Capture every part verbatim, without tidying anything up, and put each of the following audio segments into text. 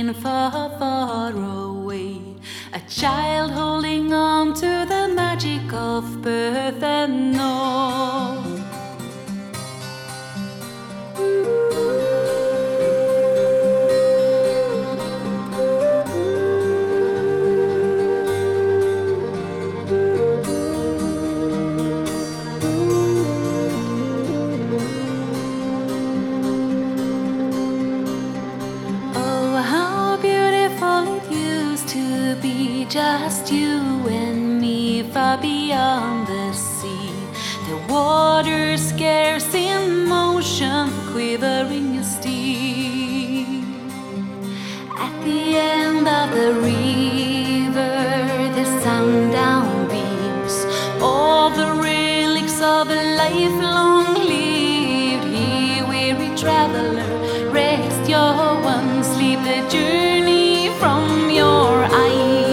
lying far, far away. A child holding on to the magic of birth and all. Just you and me, far beyond the sea. The water scarce in motion, quivering as steel. At the end of the river, the sundown beams. All the relics of a life long lived. Here, weary traveler, rest your one sleep. The journey from your eyes.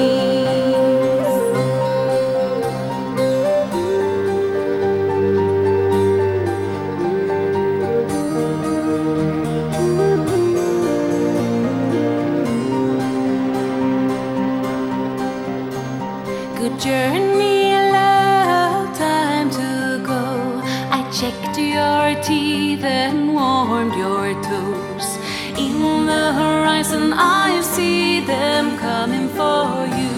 Good journey, a long time to go. I checked your teeth and warmed your toes. In the horizon I see them coming for you.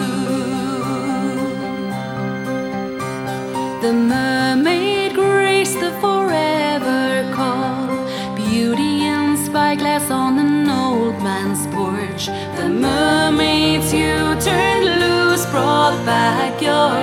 The mermaid graced the forever call. Beauty and spyglass on an old man's porch. The mermaids you turned loose brought back your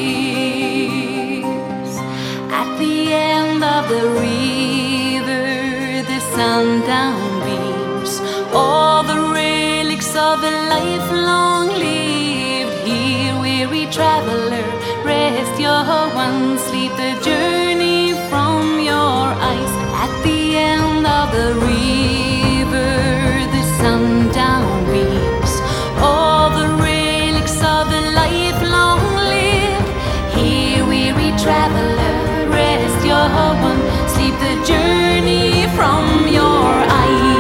tears. At the end of the river, the sundown beams. All the relics of a life long lived. Here, weary traveler, rest your one sleep. The journey from your eyes. At the end of the river, the sundown beams. All the relics of a life long lived. Here, weary traveler, rest your one sleep. The journey from your eyes.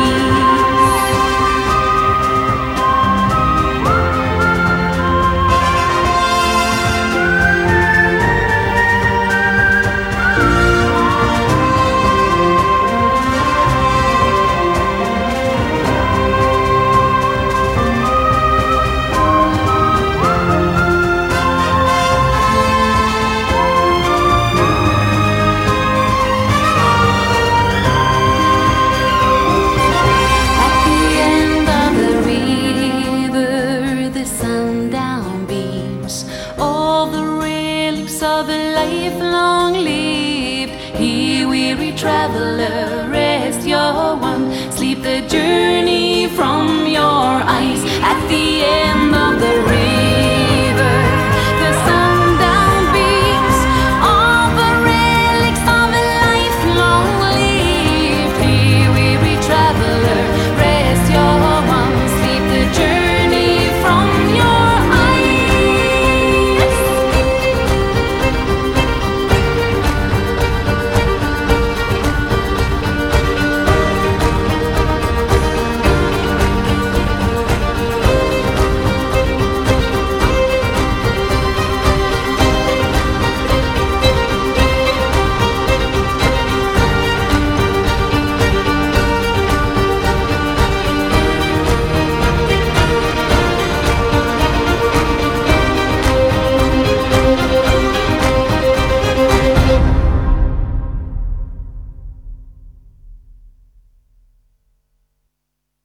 Of a life long lived. Here, weary traveler,